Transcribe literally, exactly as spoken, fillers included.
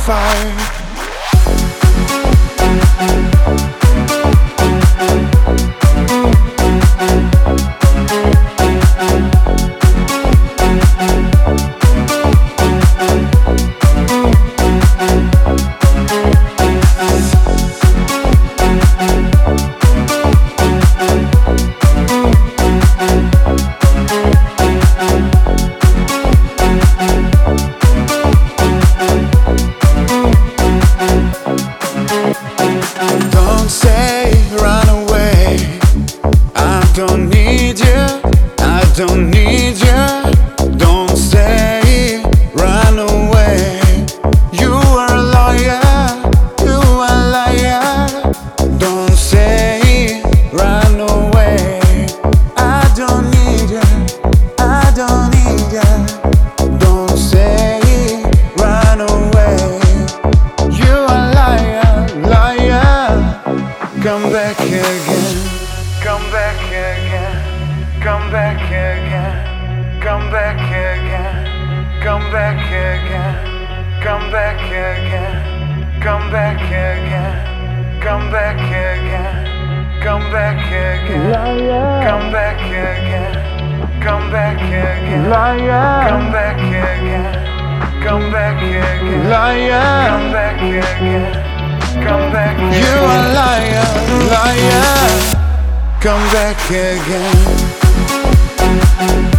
fire. Don't say run away. I don't need you, I don't need you. Don't say run away. You are a liar, you are a liar. Don't say run away. I don't need you, I don't need you. Don't say run away. You are a liar, liar. Come back again, come back again, come back again, come back again, come back again, come back again, come back again, come back again, come back again, come back again, come back again, come back again, come back again, come back again. Come back again. You are a liar, liar. Come back again.